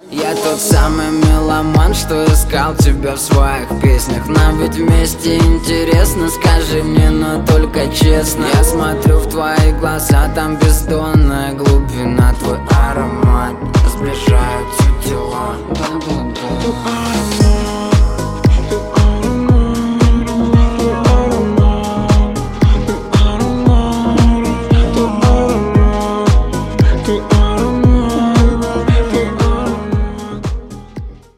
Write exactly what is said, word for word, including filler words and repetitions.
Я тот самый меломан, что искал тебя в своих песнях. Нам ведь вместе интересно, скажи мне, но только честно. Я смотрю в твои глаза, там бездонная глубина. Твой аромат сближает все тела.